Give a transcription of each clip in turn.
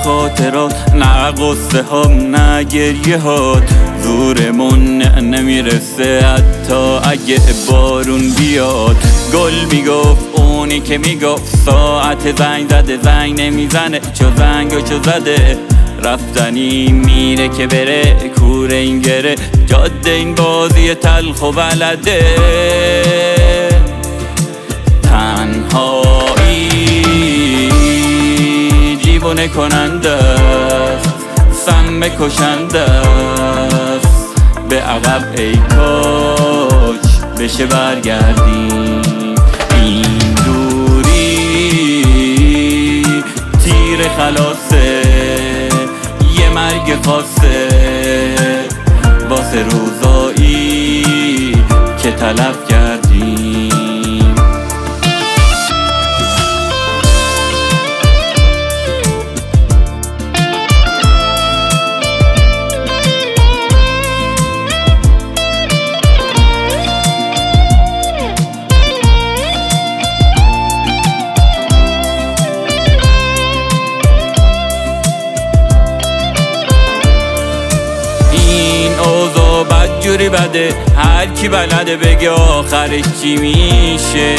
خاطرات، نه قصه ها نه گریه هات. زورمون نمیرسه حتی اگه بارون بیاد. گل میگفت اونی که میگفت ساعت زنگ زده زنگ نمیزنه، چو زنگشو زده رفتنی میره که بره. کوره این گره جاده این بازی تلخ و بلده. تنهایی دیوونه کننده است، سم کشنده است. به عقب ای کاش بشه برگردیم. این دوری تیر خلاصه، یه مرگ خاصه واسه روزایی که تلف کردیم. بدجوری بده، هر کی بلده بگه آخرش چی میشه.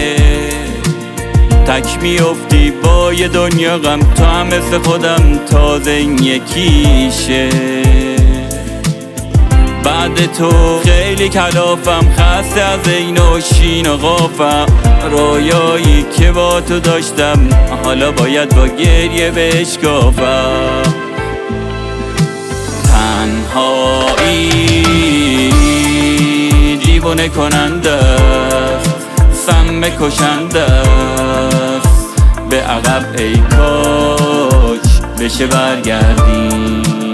تک میافتی با یه دنیا غم، تو هم مثل خودم تازه این یکیشه. بعد تو خیلی کلافم، خسته از این و شین و قافم. رویایی که با تو داشتم حالا باید با گریه بشکافم. تنهایی دیوونه کننده است، سم کشنده است. به عقب ای کاش بشه برگردیم.